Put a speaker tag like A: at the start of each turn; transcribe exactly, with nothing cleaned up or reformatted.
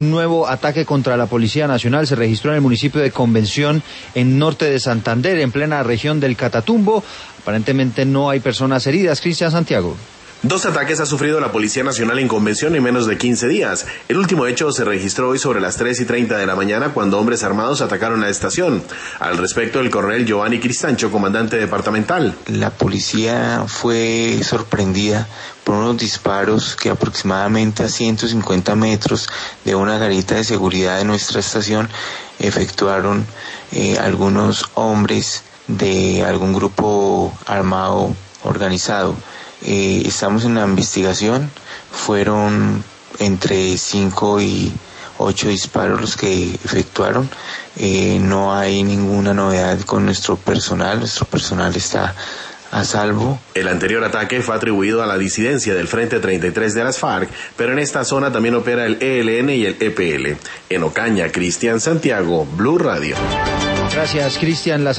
A: Un nuevo ataque contra la Policía Nacional se registró en el municipio de Convención, en norte de Santander, en plena región del Catatumbo. Aparentemente no hay personas heridas. Cristian Santiago.
B: Dos ataques ha sufrido la Policía Nacional en Convención en menos de quince días. El último hecho se registró hoy sobre las tres y treinta de la mañana cuando hombres armados atacaron la estación. Al respecto, el coronel Giovanni Cristancho, comandante departamental.
C: La policía fue sorprendida por unos disparos que aproximadamente a ciento cincuenta metros de una garita de seguridad de nuestra estación efectuaron eh, algunos hombres de algún grupo armado organizado. Eh, estamos en la investigación, fueron entre cinco y ocho disparos los que efectuaron, eh, no hay ninguna novedad con nuestro personal, nuestro personal está a salvo.
B: El anterior ataque fue atribuido a la disidencia del Frente treinta y tres de las FARC, pero en esta zona también opera el E L N y el E P L. En Ocaña, Cristian Santiago, Blue Radio.
A: Gracias, Cristian.